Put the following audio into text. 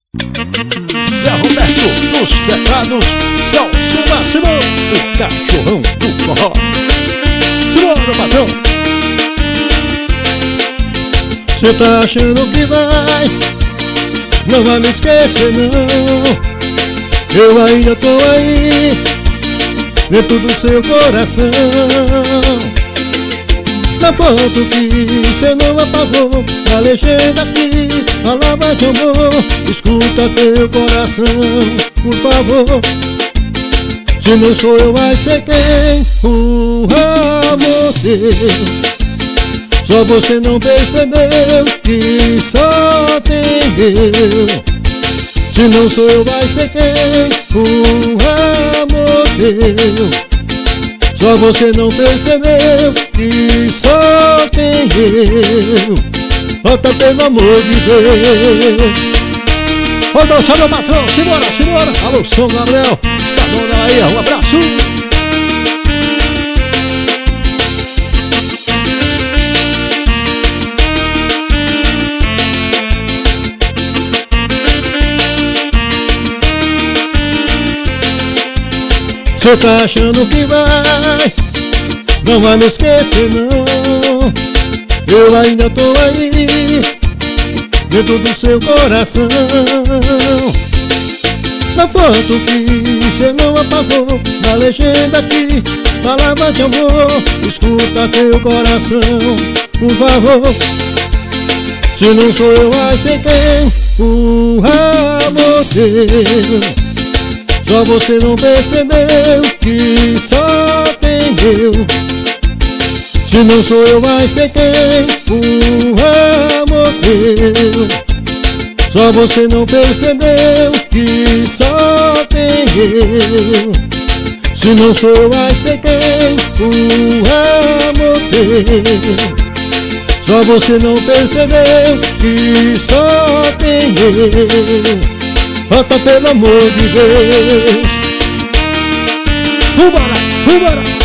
Zé Roberto dos teclados, Celso Máximo, o cachorrão do forró. Simbora, patrão! Cê tá achando que não vai me esquecer não. Eu ainda tô aí, dentro do seu coração. Na foto que cê não apagou, a legenda aqui, palavra de amor. Escuta teu coração, por favor. Se não sou eu, vai ser quem? O amor teu. Só você não percebeu que só tem eu. Se não sou eu, vai ser quem? O amor teu. Só você não percebeu que só tem eu. Bota pelo amor de Deus. Ô, dança, meu patrão, simbora, simbora. Alô, São Gabriel, Estadão da Bahia, um abraço. Cê tá achando que não vai me esquecer não. Eu ainda tô aí, dentro do seu coração. Na foto que cê não apagou, na legenda aqui, palavra de amor. Escuta teu coração, por favor. Se não sou eu, vai ser quem? O amor teu. Só você não percebeu que só tem eu. Se não sou eu, vai ser quem? O amor teu. Só você não percebeu que só tem eu. Se não sou eu, vai ser quem? O amor teu. Só você não percebeu que só tem eu. Bota pelo amor de Deus. Vambora, vambora.